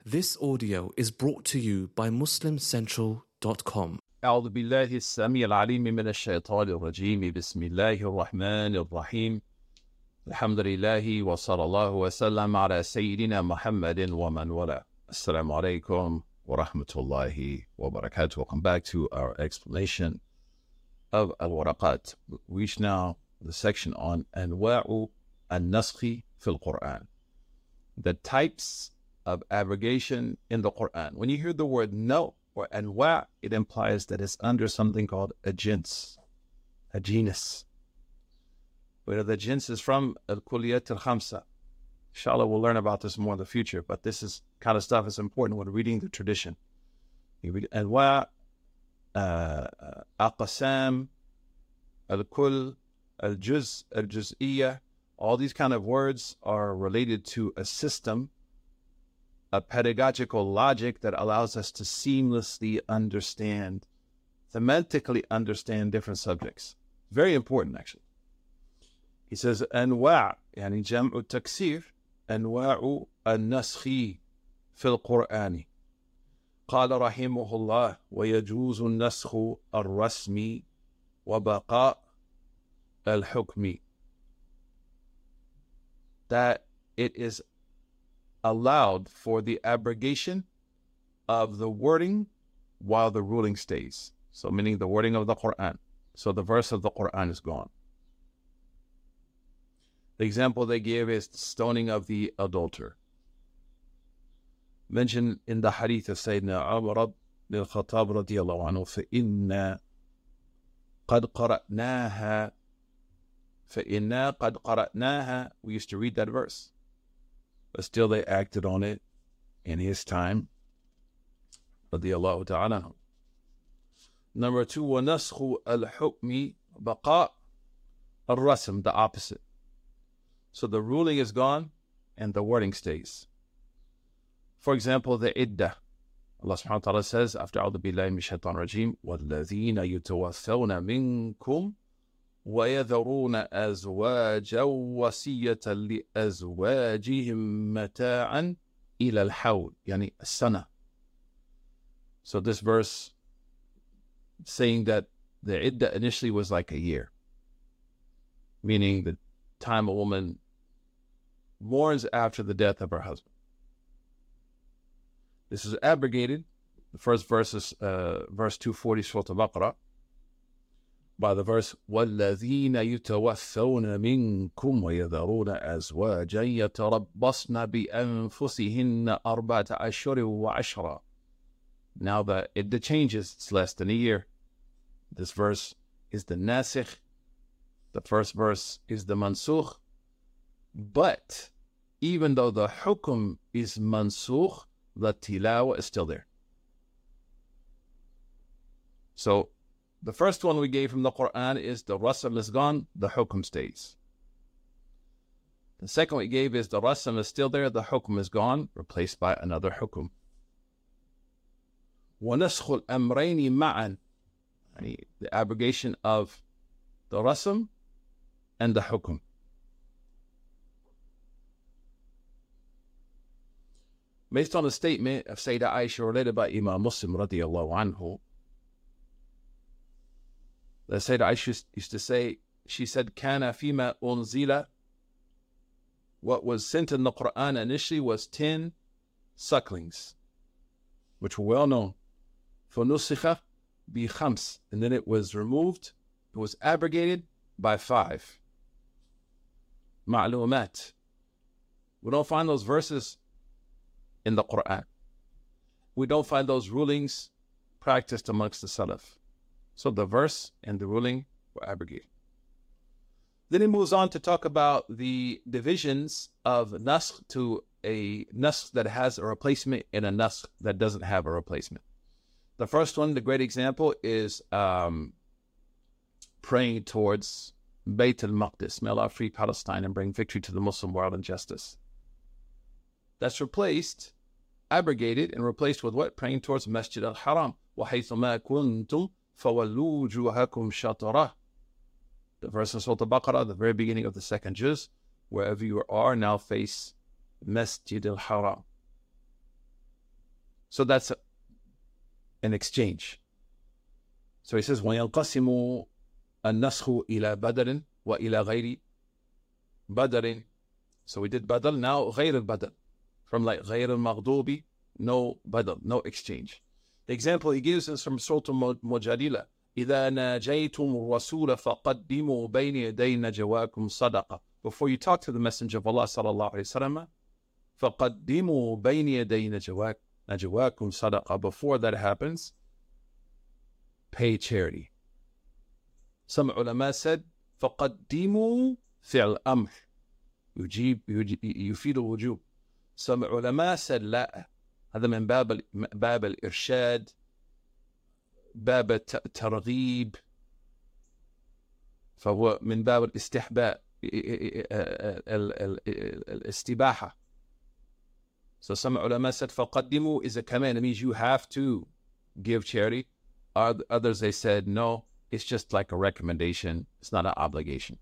This audio is brought to you by MuslimCentral.com. أعوذ بالله السميع العليم من الشيطان الرجيم بسم الله الرحمن الرحيم الحمد لله وصلى الله وسلم على سيدنا محمد ومن والاه. Assalamu alaikum wa rahmatullahi wa barakatuh. Welcome back to our explanation of Al-Waraqat. We reach now the section on Anwa'u al-Naskhi fil Quran, the types of abrogation in the Quran. When you hear the word no or anwa', it implies that it's under something called a jins, a genus. Where the jins is from al-Kulliyat al-Khamsa. Inshallah, we'll learn about this more in the future, but this is kind of stuff is important when reading the tradition. You read anwa', aqsam, al-kull, al-juz, al-juz'iyya. All these kind of words are related to a system, a pedagogical logic that allows us to seamlessly understand, thematically understand different subjects. Very important, actually. He says, أنواع يعني جمع التكسير أنواع النسخ في القرآن. قال رحمه الله ويجوز النسخ الرسمي وبقاء الحكم. That it is allowed for the abrogation of the wording while the ruling stays. So meaning the wording of the Quran. So the verse of the Quran is gone. The example they give is the stoning of the adulterer. Mentioned in the hadith of Sayyidina Umar ibn al-Khattab radiyallahu anhu, فَإِنَّا قَدْ قَرَأْنَاهَا فَإِنَّا قَدْ قَرَأْنَاهَا. We used to read that verse, but still they acted on it in his time. Radiyallahu ta'ala. Number two, وَنَسْخُ الْحُكْمِ بَقَاء الرَّسْمِ, the opposite. So the ruling is gone and the wording stays. For example, the iddah. Allah subhanahu wa ta'ala says, after أعوذ بالله من الشيطان الرجيم, وَالَّذِينَ يُتَوَفَّوْنَ مِنْكُمْ وَيَذَرُونَ أَزْوَاجًا وَصِيَّةً لِأَزْوَاجِهِمْ مَتَاعًا إِلَى الْحَوْلِ يعني السنة. So this verse saying that the iddah initially was like a year, meaning the time a woman mourns after the death of her husband. This is abrogated. The first verse is verse 240, Surah Al-Baqarah, by the verse وَالَّذِينَ يُتَوَفَّوْنَ مِنْكُمْ وَيَذَرُونَ أَزْوَاجًا يَتَرَبَّصْنَ بِأَنفُسِهِنَّ أَرْبَعَةَ أَشْهُرٍ وَعَشْرًا. Now the iddah changes, it's less than a year. This verse is the nasikh. The first verse is the mansukh. But even though the hukum is mansukh, the tilawa is still there. So the first one we gave from the Quran is the rasm is gone, the hukum stays. The second we gave is the rasm is still there, the hukum is gone, replaced by another hukum. وَنَسْخُ الْأَمْرَيْنِ مَعًا, the abrogation of the rasm and the hukum. Based on a statement of Sayyidah Aisha related by Imam Muslim radiyallahu anhu, the Sayyidah Aisha used to say, she said, Kana fima unzila, what was sent in the Quran initially was 10 sucklings, which were well known. فَنُسِخَ بِخَمْسٍ, and then it was removed, it was abrogated by 5. Ma'lumat. We don't find those verses in the Quran. We don't find those rulings practiced amongst the Salaf. So the verse and the ruling were abrogated. Then he moves on to talk about the divisions of naskh to a naskh that has a replacement and a naskh that doesn't have a replacement. The first one, the great example, is praying towards Bayt al-Maqdis. May Allah free Palestine and bring victory to the Muslim world and justice. That's replaced, abrogated, and replaced with what? Praying towards Masjid al-Haram. وَحَيْثُ مَا كُنْتُمْ فَوَلُّوا وُجُوهَكُمْ شَطْرَهُ. The verse in Surah Al-Baqarah, the very beginning of the second juz, wherever you are, now face Masjid al-Haram. So that's an exchange. So he says, وَيَنْقَسِمُ النَّسْخُ إِلَى بَدَلٍ وَإِلَى غَيْرِ بَدَلٍ. So we did badal, now غير البدل. From like غير المغضوب, no badal, no exchange. The example he gives is from Surah Mujadila. إِذَا نَاجَيْتُمُ الرَّسُولَ فَقَدِّمُوا بَيْنِ يَدَيْ نَجْوَاكُمْ صَدَقَةً. Before you talk to the Messenger of Allah sallallahu alayhi wa sallam, فَقَدِّمُوا بَيْنِ يَدَيْ نَجْوَاكُمْ صَدَقَةً. Before that happens, pay charity. Some ulama said, فَقَدِّمُوا فِعْلْ أَمْرٍ يفيد الوجوب. Some ulama said لا، هذا من باب الإرشاد، باب الترغيب، فهو من باب الاستحباب، الاستباحة. So some ulama said فقدموا is a command. It means you have to give charity. Others they said no, it's just like a recommendation. It's not an obligation.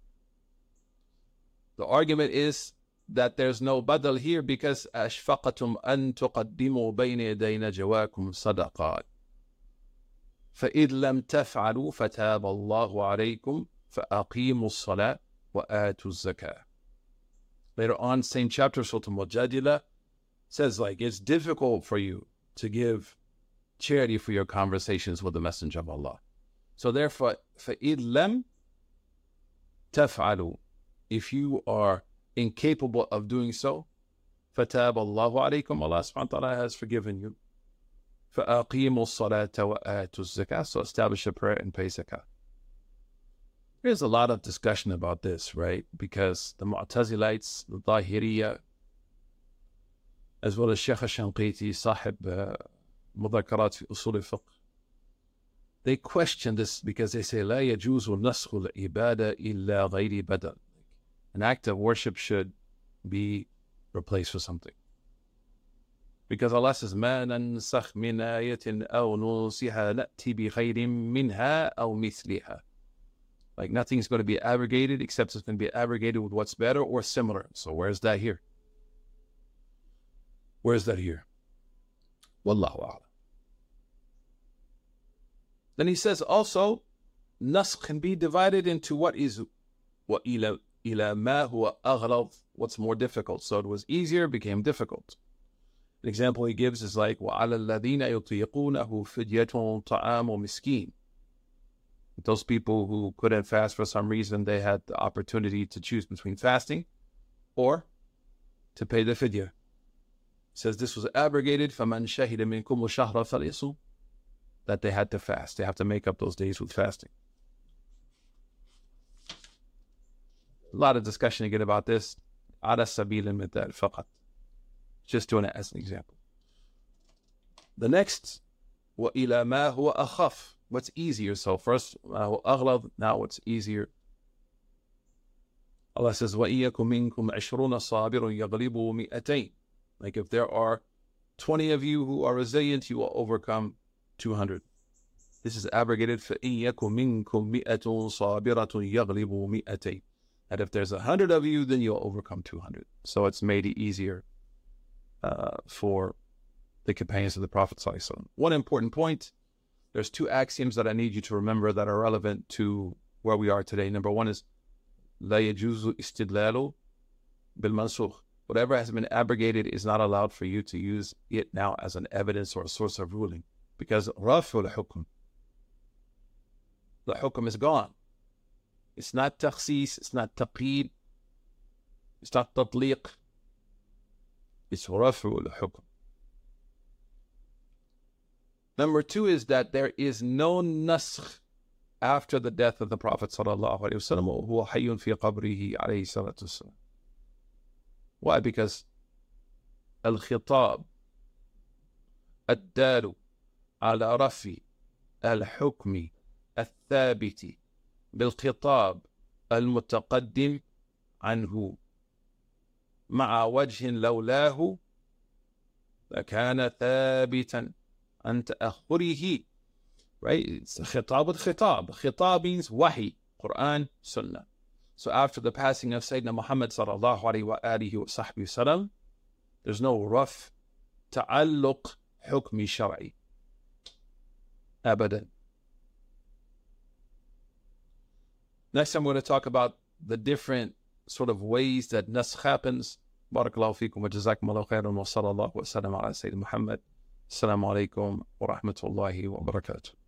The argument is that there's no badal here because أشفقتم أن تقدموا بين يدي نجواكم صدقات فإذ لم تفعلوا فتاب الله عليكم فأقيموا الصلاة وآتوا الزكاة. Later on, same chapter, Surah Mujadila, says like it's difficult for you to give charity for your conversations with the Messenger of Allah. So therefore, فإذ لم تفعلوا, if you are incapable of doing so, فَتَابَ اللَّهُ عَلَيْكُمْ, Allah subhanahu wa ta'ala has forgiven you. فَأَقِيمُوا الصَّلَاةَ وَآتُوا الزَّكَاةَ, so establish a prayer and pay zakah. There's a lot of discussion about this, right? Because the Mu'tazilites, the Zahiriyya, as well as Shaykh Shanqiti, Sahib Mudhakarat fi Usul al-Fiqh, they question this because they say لا يجوز نسخ العبادة إلا غير بدل. An act of worship should be replaced with something. Because Allah says, مَا نَنْسَخْ مِنْ آيَةٍ أَوْ نُنْسِهَا نَأْتِ بِخَيْرٍ مِنْهَا أَوْ مِثْلِهَا. Like nothing's going to be abrogated except it's going to be abrogated with what's better or similar. So where's that here? Where's that here? Wallahu a'lam. Then he says also, naskh can be divided into what is وَإِلَى مَا هُوَ أَغْلَظ, what's more difficult. So it was easier, became difficult. An example he gives is like وَعَلَى الَّذِينَ يُطِيقُونَهُ فِدْيَةٌ طَعَامُ مِسْكِينٍ. Those people who couldn't fast for some reason, they had the opportunity to choose between fasting or to pay the fidya. It says this was abrogated فَمَنْ شَهِدَ مِنْكُمُ الشَّهْرَ فَلْيَصُمْ, that they had to fast. They have to make up those days with fasting. A lot of discussion again about this. على سبيل المثال فقط. Just doing it as an example. The next, وَإِلَى مَا هُوَ أَخَفْ, what's easier. So first, أغلظ, now what's easier. Allah says, وَإِيَّكُمْ مِنْكُمْ عِشْرُونَ صَابِرٌ يَغْلِبُوا مِئَتَيْنِ. Like if there are 20 of you who are resilient, you will overcome 200. This is abrogated. فَإِيَّكُمْ مِنْكُمْ مِئَةٌ صَابِرَةٌ يَغْلِبُوا مِئَتَيْنِ. And if there's 100 of you, then you'll overcome 200. So it's made it easier for the companions of the Prophet ﷺ. One important point, there's two axioms that I need you to remember that are relevant to where we are today. Number one is لا يجوز استدلال بالمنسوخ. Whatever has been abrogated is not allowed for you to use it now as an evidence or a source of ruling. Because رفع الحكم, the hukm is gone. It's not takhsis, it's not taqeed, it's not tatliq. It's رفع الحكم. Number two is that there is no naskh after the death of the Prophet sallallahu alaihi wasallam, وهو حي في قبره عليه الصلاة والسلام. Why? Because الخطاب الدال على رفع الحكم الثابت بالخطاب المتقدم عنه مع وجه لولاه لكان ثابتا عن تأخره. Right? It's خطاب الخطاب. خطاب means wahi, Quran, Sunnah. So after the passing of Sayyidina Muhammad sallallahu alayhi wa alihi wa sahbihi wasallam, there's no raf, ta'alluq, حكم شرعي. أبدا. Next I'm going to talk about the different sort of ways that nasakh happens. Barakallahu feekum wa jazakumullahu khairan wa sallallahu wa sallam ala Sayyidina Muhammad. Assalamu alaikum wa rahmatullahi wa barakatuh.